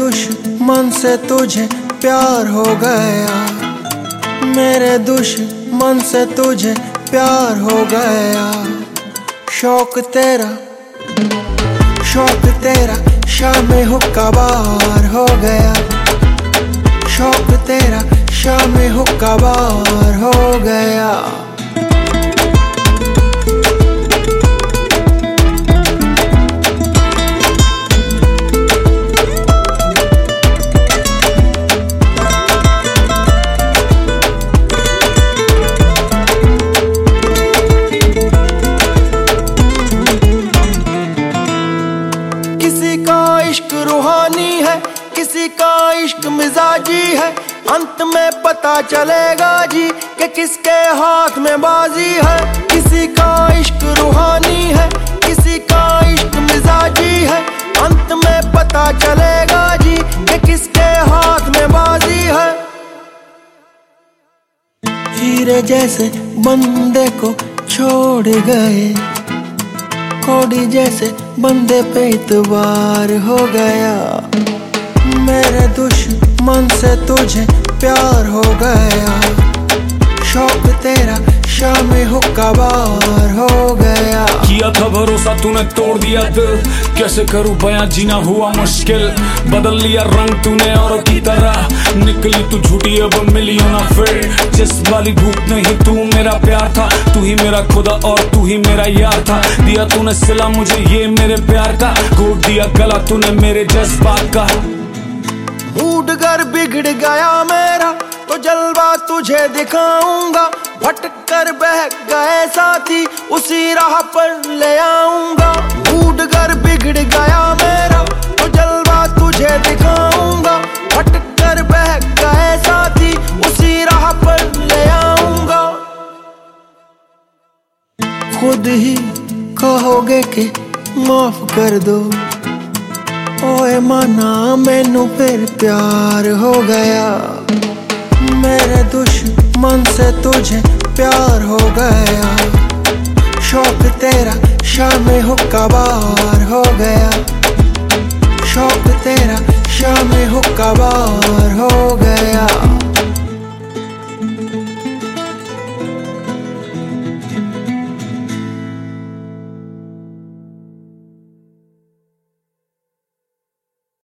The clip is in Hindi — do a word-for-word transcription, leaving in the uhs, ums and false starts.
दुश्मन से तुझे प्यार हो गया, मेरे दुश्मन से तुझे प्यार हो गया। शौक तेरा शौक तेरा शाम हुक्का बार हो गया, शौक तेरा शाम हुक्का बार हो गया। किसी का इश्क रूहानी है, किसी का इश्क मिजाजी है, अंत में पता चलेगा जी कि किसके हाथ में बाजी है। किसी का इश्क रूहानी है, किसी का इश्क मिजाजी है, अंत में पता चलेगा जी कि किसके हाथ में बाजी है। हीरे जैसे बंदे को छोड़ गए, कौड़ी जैसे बंदे पे इतबार हो गया, मेरे दुश्मन से तुझे प्यार हो गया। शौक तेरा शाम हुक्का बार हो गया। किया था भरोसा तूने तोड़ दिया दिल, कैसे करूं बयां जीना हुआ मुश्किल। बदल लिया रंग तूने औरों की तरह, निकली तू झूठी अब मिली ना फिर। जिस वाली भूख नहीं तू मेरा प्यार था, तू ही मेरा खुदा और तू ही मेरा यार था। दिया तूने सिला मुझे ये मेरे प्यार का, घोट दिया गला तूने मेरे जज्बात का। मूड गर बिगड़ गया मेरा तो जलवा तुझे दिखाऊंगा, भटक कर बह गए साथी उसी राह पर ले आऊंगा। मूड गर बिगड़ गया मेरा तो जलवा तुझे दिखाऊंगा, भटक कर बह गए साथी उसी राह पर ले आऊंगा। खुद ही कहोगे कि माफ कर दो, ओए माना मैनू फिर प्यार हो गया, मेरे दुश्मन से तुझे प्यार हो गया। शौक तेरा शाम हुक्का बार हो गया, शौक तेरा शाम हुक्का बार हो